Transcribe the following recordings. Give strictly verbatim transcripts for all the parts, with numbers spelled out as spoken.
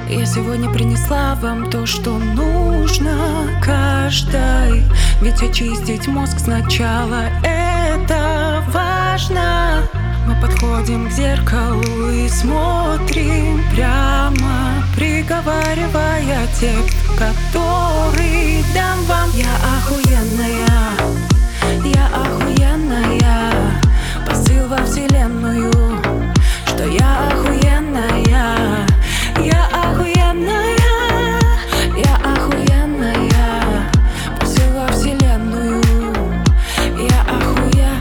Я сегодня принесла вам то, что нужно каждой. Ведь очистить мозг сначала — это важно. Мы подходим к зеркалу и смотрим прямо, приговаривая текст, который дам вам. Я охуенная, я охуенная. Посыл во вселенную, что я охуенная. Я охуенная, я охуенная. Посыл во вселенную, я охуенная.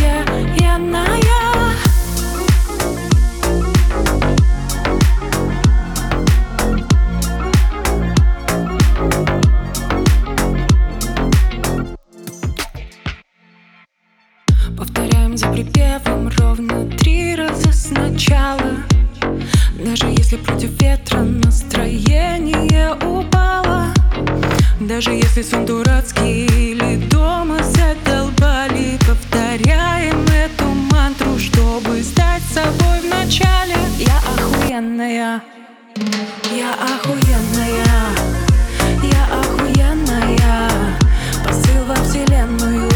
Повторяем за припевом ровно три раза сначала. Даже если против ветра настроение упало, даже если сон дурацкий или дома задолбали, повторяем эту мантру, чтобы стать собой в начале. Я охуенная, я охуенная, я охуенная. Посыл во вселенную,